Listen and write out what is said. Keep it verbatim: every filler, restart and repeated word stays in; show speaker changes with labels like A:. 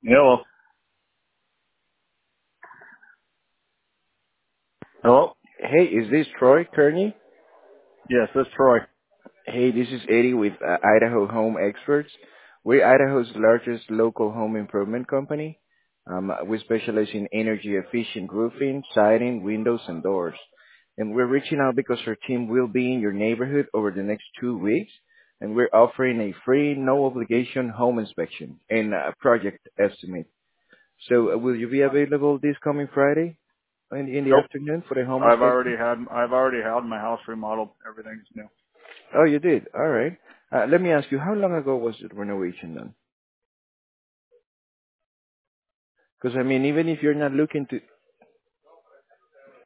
A: Hello. Hello.
B: Hey, is this Troy Kearney?
A: Yes, this is Troy.
B: Hey, this is Eddie with uh, Idaho Home Experts. We're Idaho's largest local home improvement company. Um, we specialize in energy efficient roofing, siding, windows, and doors. And we're reaching out because our team will be in your neighborhood over the next two weeks, and we're offering a free, no obligation home inspection and a project estimate. So, uh, will you be available this coming Friday in, in the
A: Nope.
B: afternoon for the home
A: I've
B: inspection?
A: already had I've already had my house remodeled. Everything's new.
B: Oh, you did. All right. Uh, let me ask you, how long ago was the renovation done? Because I mean, even if you're not looking to